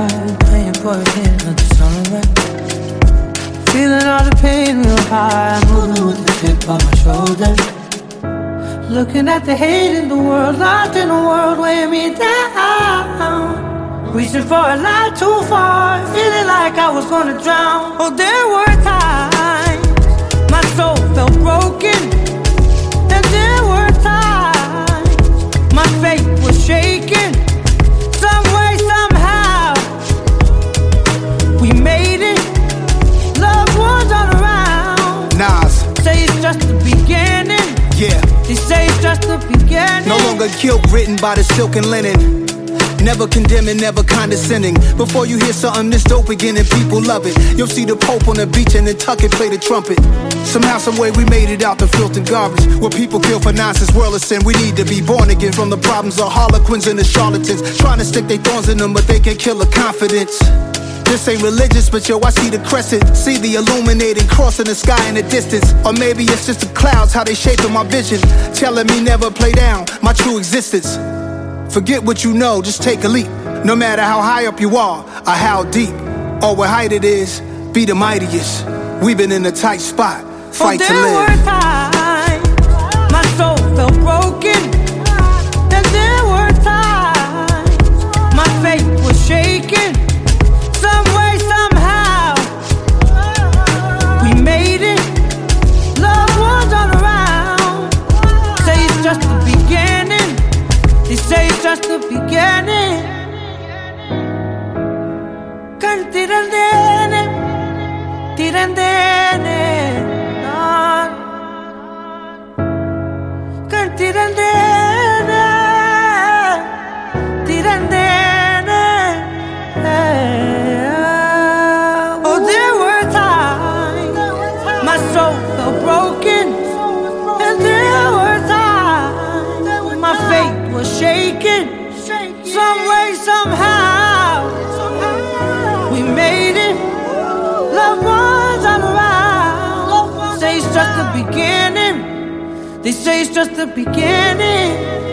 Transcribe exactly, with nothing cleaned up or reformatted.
heart, praying for a hit of the summer rain. Feeling all the pain real high, moving with the tip of my shoulder. Looking at the hate in the world, lost in a world weighing me down. Reaching for a light too far, feeling like I was gonna drown. Oh, there were times my soul felt broken, and there were times my faith was shaken. Some way, somehow, we made it. Loved ones all around. Nas. Say it's just the beginning. Yeah. They say it's just the beginning. No longer guilt written by the silk and linen. Never condemning, never condescending. Before you hear something this dope again and people love it, you'll see the Pope on the beach and Nantucket play the trumpet. Somehow, some way we made it out the filth and garbage. Where people kill for nonsense, world of sin. We need to be born again from the problems of harlequins and the charlatans. Trying to stick their thorns in them, but they can kill the confidence. This ain't religious, but yo, I see the crescent. See the illuminating cross in the sky in the distance. Or maybe it's just the clouds, how they shaping my vision, telling me never play down my true existence. Forget what you know, just take a leap. No matter how high up you are, or how deep, or what height it is, be the mightiest. We've been in a tight spot, fight oh, to live. There were times my soul felt broken, and there were times my faith was shaken. Some way, somehow, we made it. Loved ones all around. Say it's just the beginning. They say it's just the beginning. Can tirandene, tirandene, no. Can tirandene, tirandene. Oh, there were times my soul felt broken, and there were times my faith was shaken. Some way, somehow, we made it. Loved ones all around. Say it's just the beginning. They say it's just the beginning.